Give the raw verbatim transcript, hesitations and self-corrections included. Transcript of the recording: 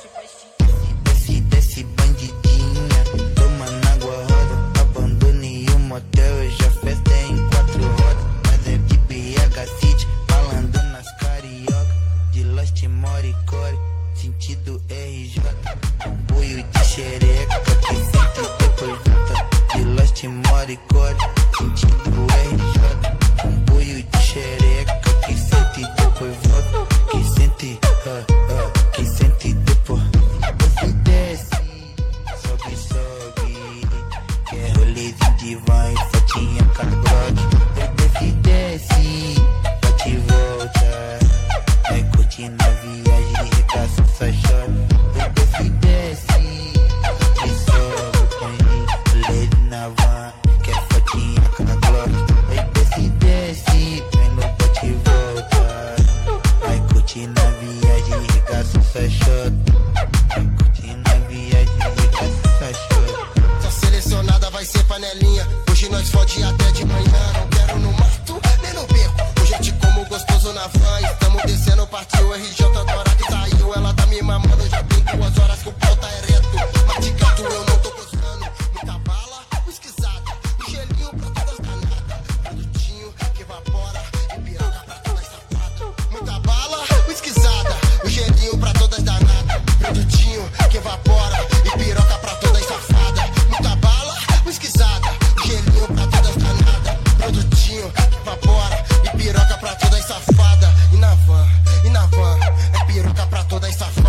Desce, desce, bandidinha, tomando água roda. Abandonei o motel, hoje a festa é em quatro rodas. Mas é de B H City, falando nas carioca. De Lost Moricore, sentido R J. Comboio de xereca, que sente depois volta. De Lost Moricore, sentido R J. Comboio de xereca, que sente depois volta. Que sente, ah, ah, que sente depois. Desce, desce, sobe, sobe. Que é rolezinho de vai, fotinha com a Glock. Desce, desce, bate e volta. Vai curtindo a viagem, regaça essa chora. Desce, desce, e sobe, põe rolê na van. Que é fotinha com a Glock. Desce, desce, põe no bate e volta. Vai curtindo a viagem, regaça essa chora. Vai curtindo a viagem, regaça essa chora. Só selecionada vai ser panelinha. Hoje nós fode até de manhã. Não quero no mato, nem no beco. Hoje eu te como gostoso na van. Estamos descendo, partiu R J, agora que saiu. Ela tá me mamando, já tem duas horas que o pau tá ereto. Mas de gato eu não tô gostando. Muita bala, whiskyzada. Um gelinho pra todas danadas. Produtinho que evapora e piroca pra todas safadas. Muita bala, whiskyzada. Um gelinho pra todas danadas. Produtinho que evapora e piroca pra todas safadas. Muita bala, whiskyzada. Um gelinho pra todas danadas. Produtinho que evapora e piroca pra todas safadas. E na van, e na van, é piroca pra todas safadas.